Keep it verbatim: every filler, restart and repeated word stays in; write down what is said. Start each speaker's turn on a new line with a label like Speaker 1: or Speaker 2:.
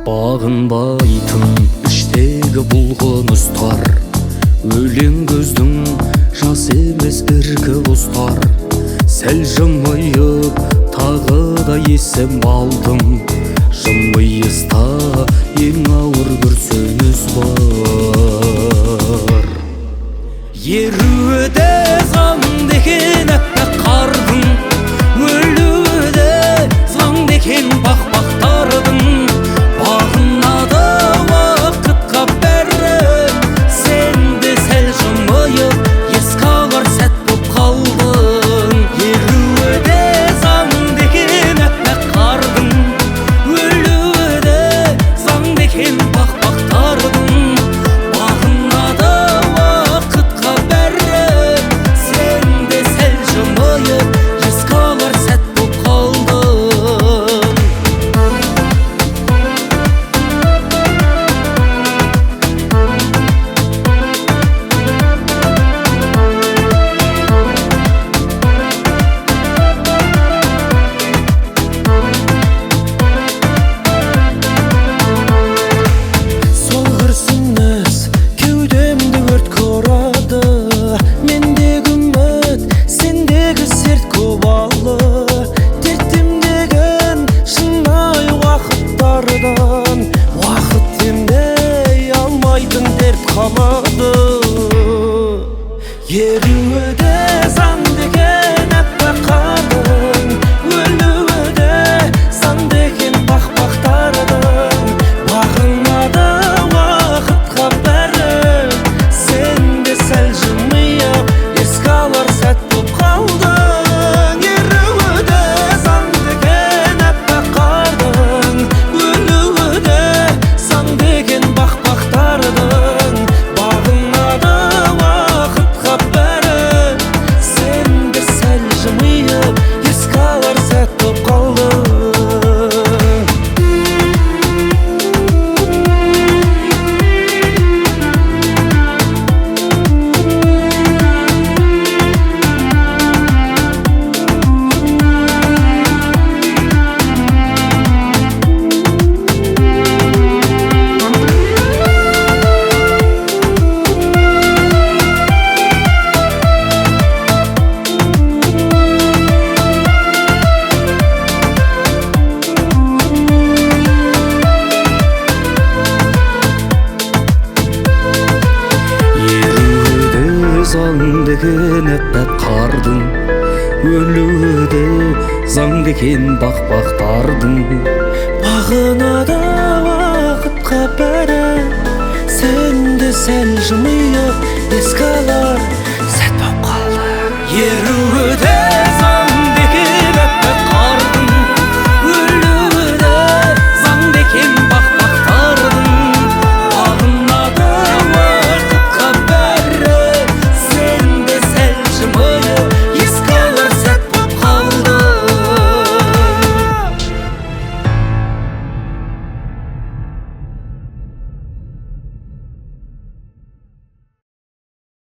Speaker 1: Бағынбайтын іштегі бұлғын ұстар, өлең көздің жас емес іркі ұстар. Сәл жымиып тағы да есім алдым, жымиыста ең ауыр бір сөз бар. Еруі де заңды екен әппақ қардың, өлуі де заңды екен бақ-бақтардың. Бағынады уақытқа бәрі, сен де сәл жымиып еске алар сәт боп қалдың. Еруі де заңды екен әппақ қардың, өлуі де заңды екен бақ-бақтардың. Бағынады уақытқа бәрі, сен де сәл жымиып еске алар сәт боп қалдың. Сол күрсініс кеудемді өртке ұрады, мендегі үміт сендегі серт көп алы. Дерттім деген шынайы уақыттардан, уақыт демей алмайтын дерт қалады. Еруі де заң деген әппақ қардың, өлуі де заң деген бақ-бақтардың. Бағынады уақытқа бәрі, сен де сәл жымиып еске алар сәт боп қалдың. Еруі де заң деген әппақ қардың, өлуі де заң деген бақ-бақтардың. Бағынады уақытқа бәрі, сен де сәл жымиып еске алар сәт боп қалдың. Заң деген әппақ қардың, өлуі де заң деген бақ-бақтардың. Бағынады уақытқа бәрі, сен де сәл жымиып еске алар сәт боп қалды. Еруі де